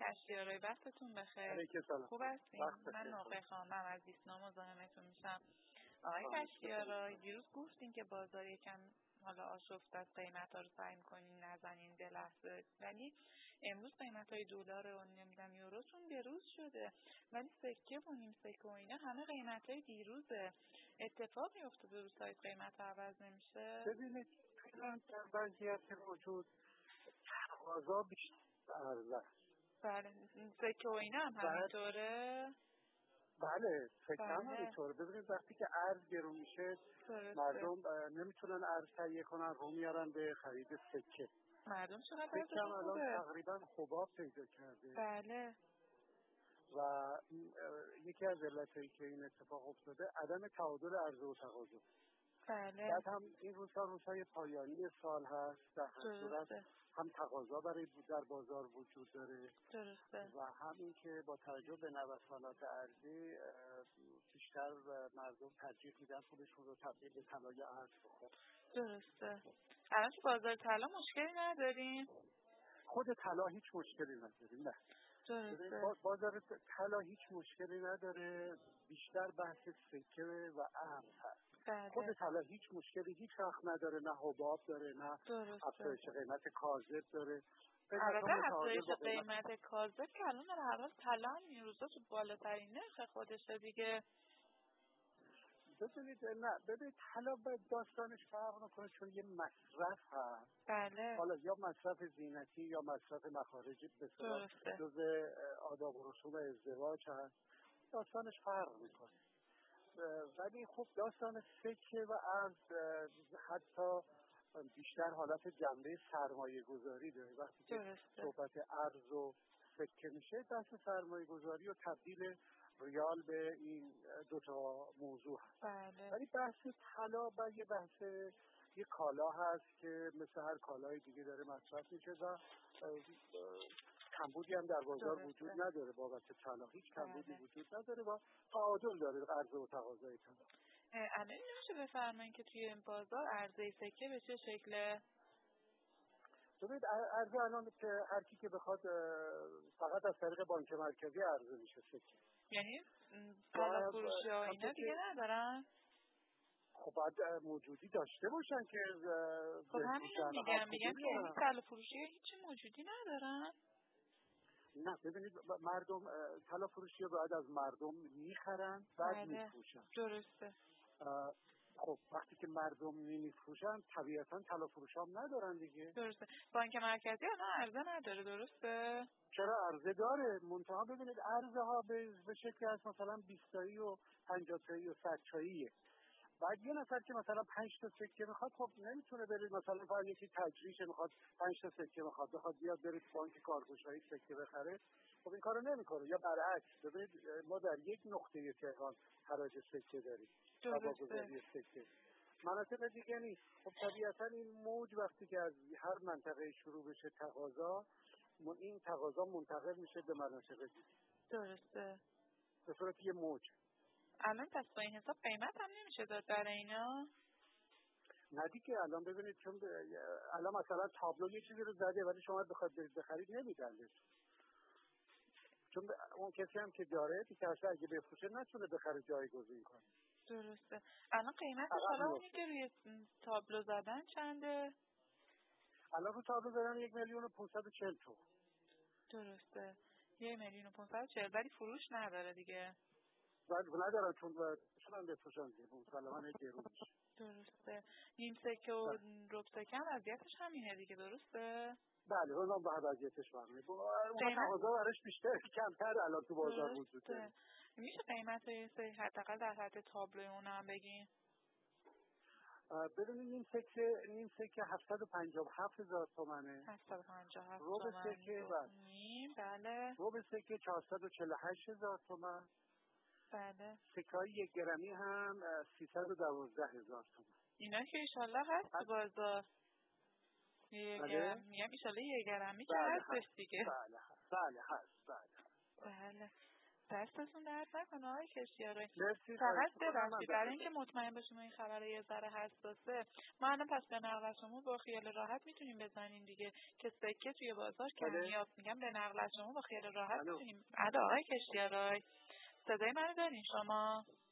کشتیارای وقتتون بخیر. خوب هستین؟ من نقره خانم از ایسنا مزاحمتون میشم. آقای کشتیارای دیروز گفتین که بازار یکم حالا آشفته است، قیمتا رو سعی می‌کنین نزنین به لحظه، ولی امروز قیمت‌های دلار و نمیدونم یوروتون بروز شده، ولی سکه و نیم سکه و اینا همه قیمت‌های دیروزه. اتفاقی افتاده رو سایت قیمت عوض نمیشه؟ ببینید الان در وضعیت موجود تقاضا بیشتر عرضه است. بله سکه و اینا هم همینطوره؟ بله فکر هم همینطوره. ببینید وقتی که ارز گرون میشه مردم نمیتونن ارز تهیه کنن، رو میارن به خرید سکه. مردم چقدر سکه هم الان تقریبا حباب پیدا کرده. بله. و یکی از علتایی که این اتفاق افتاده عدم تعادل عرضه و تقاضا. بله. بعد هم این روزهای پایانی سال هست، در هر صورت هم تقاضا برای در بازار وجود داره. درسته. و همین که با توجه به نوسانات ارزی بیشتر مردم ترجیح میدن خودشون رو تبدیل به طلای ارز بکنن. درسته. الان تو بازار طلا مشکلی نداریم؟ خود طلا هیچ مشکلی نداریم. نه. درسته. بازار طلا هیچ مشکلی نداره، بیشتر بحث سکه و ارز هست. بله. خود طلا هیچ مشکلی هیچ وقت نداره، نه حباب داره، نه افزایش قیمت کاذب داره. البته افزایش قیمت کاذب که الان در هر حال طلا هم این روزا تو بالاترین نرخ خودشه دیگه. ببینید طلا باید داستانش فرق نکنه، چون یه مصرف هست. بله. حالا یا مصرف زینتی یا مصرف مخارج بسیار جز آداب و رسوم ازدواج هست، داستانش فرق میکنه. ولی خب داستان سکه و ارز حتی بیشتر حالت جنبه سرمایه گذاری داره. وقتی که صحبت ارز و سکه میشه دست سرمایه گذاری و تبدیل ریال به این دوتا موضوع هست. بله. ولی بحث طلا یه کالا هست که مثل هر کالای دیگه داره مصرف میشه و کمبودی هم در بازار وجود نداره. بابت طلا هیچ کمبودی وجود نداره و تعادل داره عرضه و تقاضای طلا. الان نمیشه بفرمایید که توی این بازار عرضه سکه به چه شکله؟ ببینید عرضه الان که هر کی که بخواد فقط از طریق بانک مرکزی عرضه میشه سکه. یعنی طلا فروشی ها اینا دیگه ندارن؟ خب باید موجودی داشته باشن که خب همین میگم که این طلا فروشی ها هیچ موجودی ندارن؟ نه ببینید مردم طلا فروشی ها باید از مردم میخرن بعد میفروشن. درسته. خب وقتی که مردم نمیفروشن طبیعتا طلا فروش هم ندارن دیگه. درسته. بانک مرکزی الان عرضه نداره. درسته. چرا عرضه داره؟ منتها ببینید عرضه ها به شکلی از مثلا 20 تایی و 50 تایی و 100 تاییه. بعد یه نفر که مثلا 5 تا سکه میخواد خب نمیتونه برید مثلا فقط یکی تجریش میخواد 5 تا سکه بخواد بیاد بره بانک کارگشایی سکه بخره. خب این کارو نمیکنه. یا برعکس ببینید ما در یک نقطه تهران حراج سکه داریم. تبادل‌گذاری سکه. مناطق دیگه نیست. خب طبیعتا این موج وقتی که از هر منطقه شروع بشه تقاضا، این تقاضا منتقل میشه به مناطق دیگه. درسته. به صورت یه موج. الان پس با این حساب قیمت هم نمیشه داد برای اینا؟ نه دیگه الان ببینید چون الان مثلا تابلو یه چیزی رو زده ولی شما بخواید بخرید نمیدن. چون اون کسی هم که داره دیگه اگه بفروشه نتونه بخره جایگزین کنه. درسته. الان قیمت حالا اونی که روی تابلو زدن چنده؟ الان رو تابلو زدن 1,540,000 تومان. درسته. 1,540,000 ولی فروش نداره دیگه. ندارن چون بفروشن دیگه مسلماً گرون میشه. درسته. نیم سکه و ربع سکه هم وضعیتش همینه دیگه. درسته؟ بله اونم به وضعیتش فرمه. اون تقاضا براش بیشتر کمتر الان تو بازار وجود داره. میشه قیمت حداقل در حد تابلو اون هم بگین؟ ببینید نیم سکه 757,000 تومانه. 757 ربع سکه بله. ربع سکه 448,000 تومان. بله. سکه‌های 1 گرمی هم 312,000 تومان. اینا که ایشالله هست تو بازار. میگم ایشالله 1 گرمی که هستش دیگه. بله هست. بله. دستتون درد نکنه آقای کشتیارای. مرسی. فقط ببخشید برای اینکه مطمئن باشیم این خبر یه ذره حساسه، ما الان پس به نقل از شما با خیال راحت میتونیم بزنیم دیگه که سکه توی بازار کمیاب. میگم به نقل از شما با خیال راحت میتونیم. آقای کشتیارای صدای منو دارین شما؟